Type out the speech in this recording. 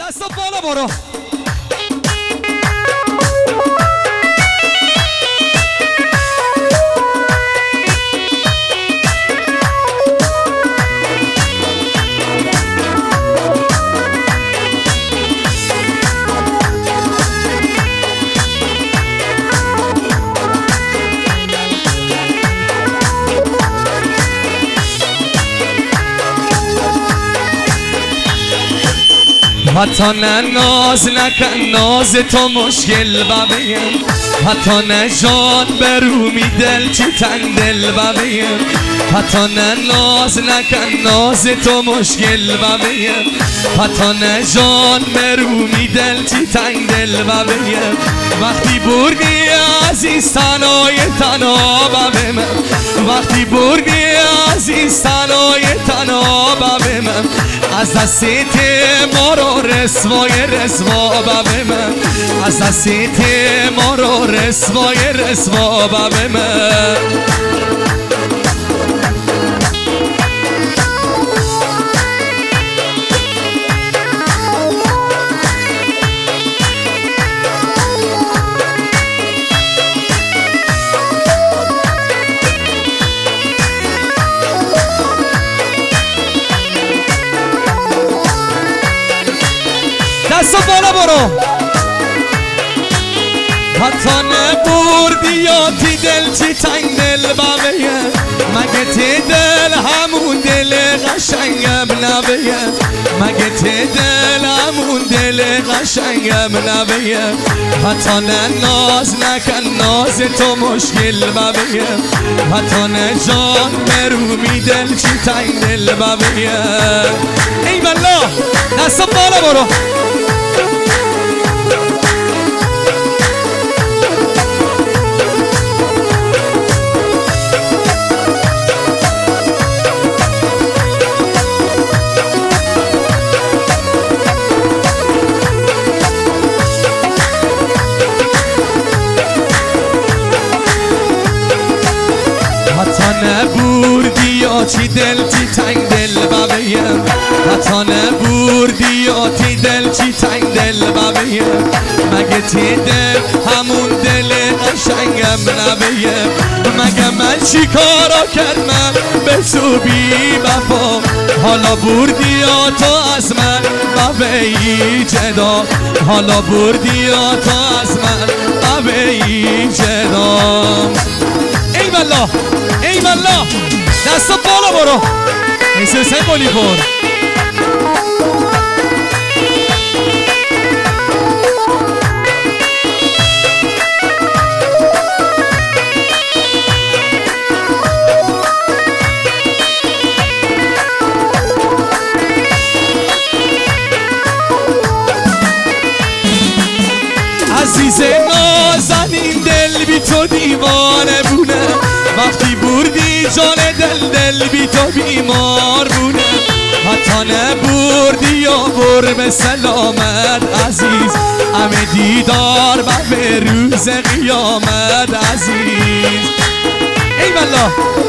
دستا بالا برو. حتی نه ناز نکن، ناز تو مشکل ببین، حتی نه جان برومی دل چی تنگ دل ببین، حتی نه ناز نکن، ناز تو مشکل ببین، حتی نه جان برومی دل چی تنگ دل ببین. وقتی بردی عزیز تنهای تنها ببین، وقتی بردی عزیز تنهای تنها ببین، از دستیت ما رو رسوای رسوا ببین، از دستیت ما رو رسوای رسوا ببین. دستا بالا برو. حتی نبردی یا تی دل چی تنگ دل ببیه، مگه تی دل همون دل قشنگم نبیه، مگه تی دل همون دل قشنگم نبیه. حتی نه ناز نکن، ناز تو مشکل ببیه، حتی نه جان برومی دل چی تنگ دل ببیه. ای والله دستا بالا برو. حتی نبردی یا چی دل چی تنگ دل ببیم، حتی نبردی یا تی دل چی تنگ دل ببیم، مگه تی دل همون دل قشنگم نبیم، مگه من چی کارا کردم به تو بی وفا، حالا بردی یا تو از من ببی جدا، حالا بردی یا تو از من ببی جدا. ای والله ای والله دستا بالا برو. حسین گلی کن. عزیز نازنین دل بی تو دیوانه بونه، وقتی بردی جان دل بی تو بیمار بونه، حتی نبردی یا بر به سلامت عزیز، همه دیدار و به روز قیامت عزیز. ای والله